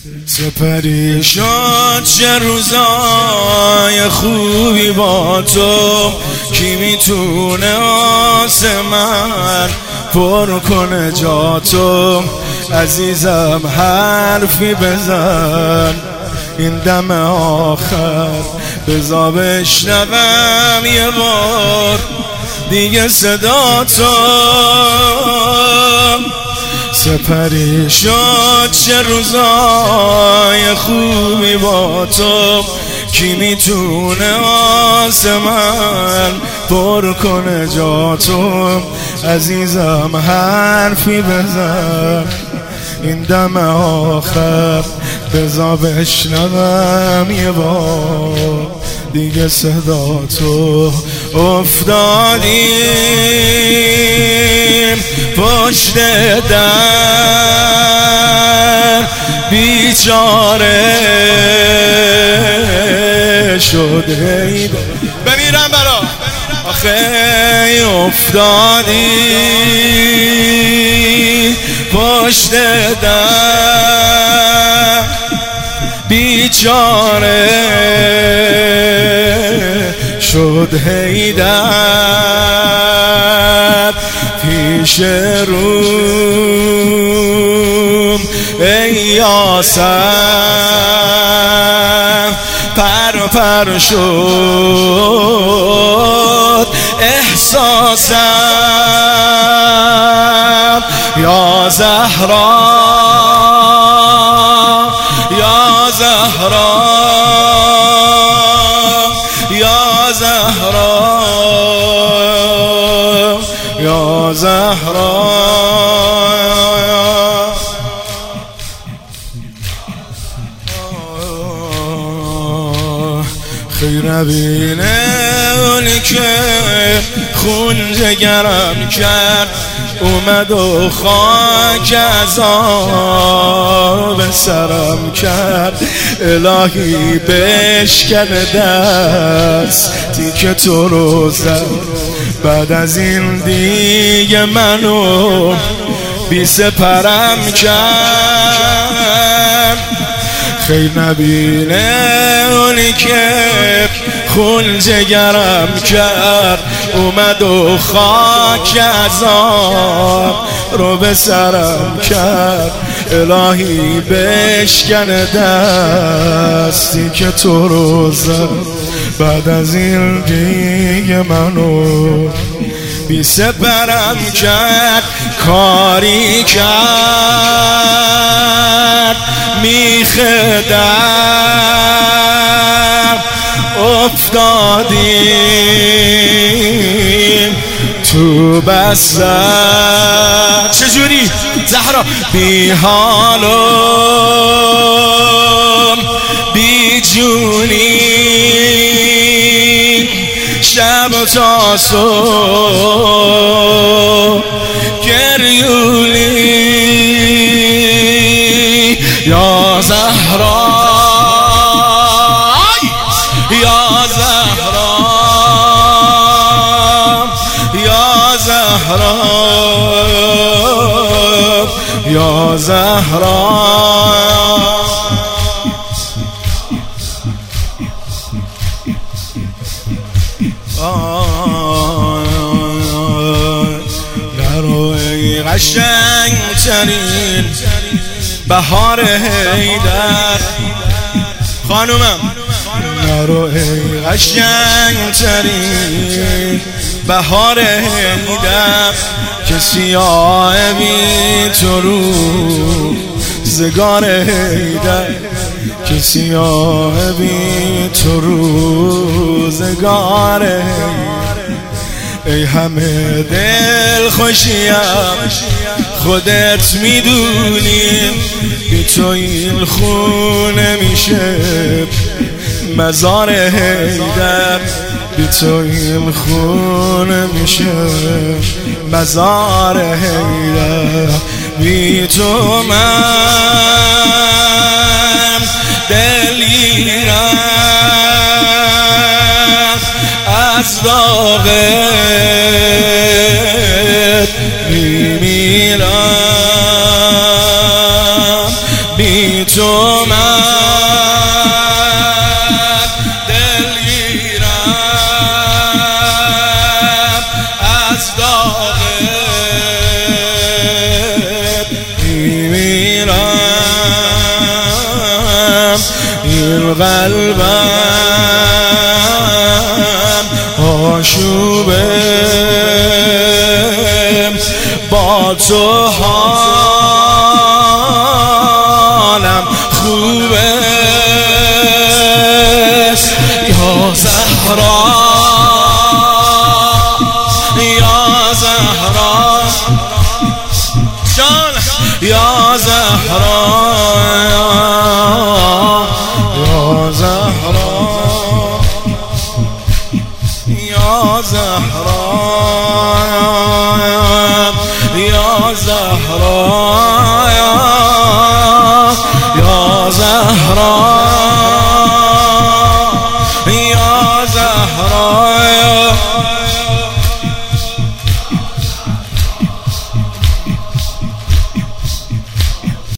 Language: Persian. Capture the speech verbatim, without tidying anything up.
سپری شد چه روزای خوبی با تو، کی میتونه آسمان پر کنه جا تو. عزیزم حرفی بزن این دم آخر، بذار بشنوم یه بار دیگه صدا تو. سپری شد چه روزای خوبی با تو، کی میتونه آسمان پر کنه جا تو. عزیزم حرفی بزن این دم آخر، بذار بشنوم یه بار دیگه صدا تو. افتادیم پشت در، بیچاره شده بمیرم برا آخه. افتادیم پشت در، بیچاره شد حیدر پیش روم. ای یاسر پر پر شد احساسم، یا زهرا یا زهرا یا زهرا یا زهرا. خیر نبینه اونی که خون جگرم کرد، اومد و خاک از آب سرم کرد. الهی بشکن دستی که تو رو زد، بعد از این دیگه منو بی سپرم کرد. خیر نبینه اونی که خون جگرم کرد، اومد و خاک از آب رو به سرم کرد. الهی بشکن دستی که تو رو زد، بعد از این دیگه منو بی سپرم کرد. کاری کرد میخدم، افتادیم تو بستر. چجوری زهرا؟ بی حالم بی جونی، شب تا صبح گریولی. یا زهرا یا زهرا یا زهرا یا زهرا. نرو ای قشنگ ترین بهار حیدر، خانومم نرو ای قشنگ ترین بهار حیدر، که سیاه بی تو روزگار حیدر، که سیاه بی تو روزگار حیدر. ای همه دل خوشیم خودت میدونی، بی تو این خونه میشه مزار حیدر، بی تو این خونه میشه مزار حیدر. بی تو من دلیرم از داغت میمیرم، بی تو من دلگیرم از داغ میمیرم این قلبم آشوبه با تو حالم خوبه یا زهرا یا زهرا جان یا زهرا یا زهرا یا زهرا یا زهرا یا زهرا